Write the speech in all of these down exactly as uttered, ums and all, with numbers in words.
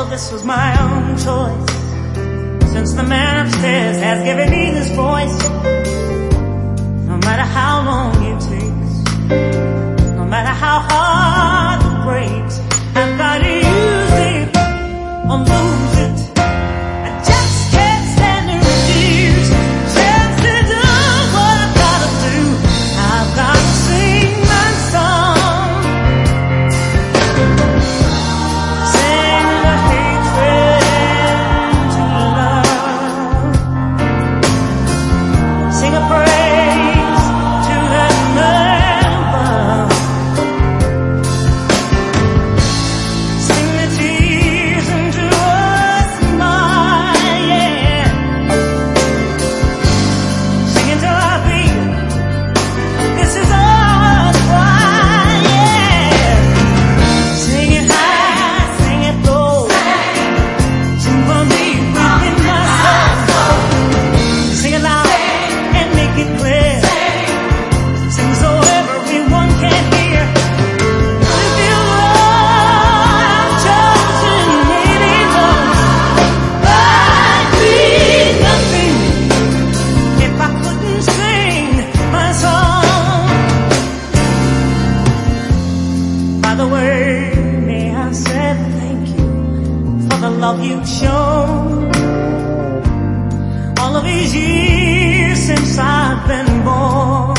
this was my own choice. Since the man upstairs has given me this voice, no matter how long it takes, no matter how hard it breaks, I've got to use it or lose it. I just can't stand to refuse. Chance to do what I've got to do. I've got to sing my song. Sing the hatred into love. Sing a praise to that man above. Sing the tears into a smile, yeah. Sing until I feel this is all worthwhile, yeah. Sing it high, sing it low. Sing for me within my soul. Sing it loud and make it clear. Sing so everyone can hear. If you are chosen, maybe wrong, I'd be nothing if I couldn't sing my song. By the way, may I say thank you for the love you've shown all of these years since I've been born.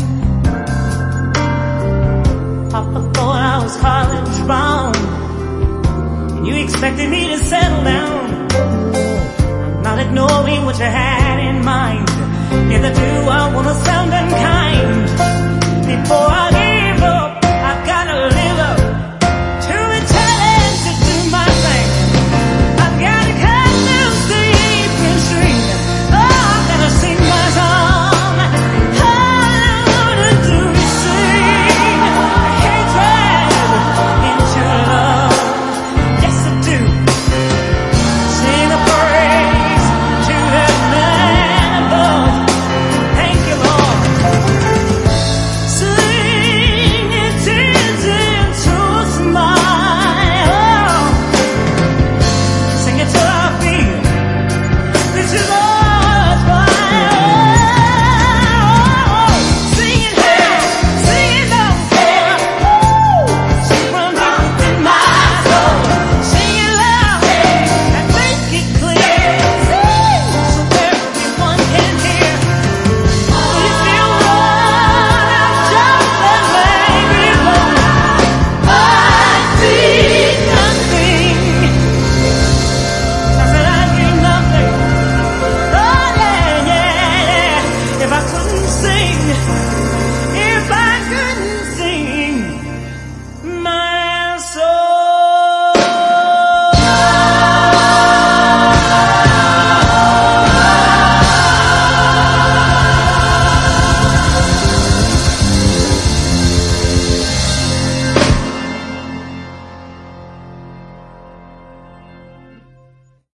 Papa thought I was college bound, and you expected me to settle down. I'm not ignoring what you had in mind. Neither do I want to sound unkind. Before I get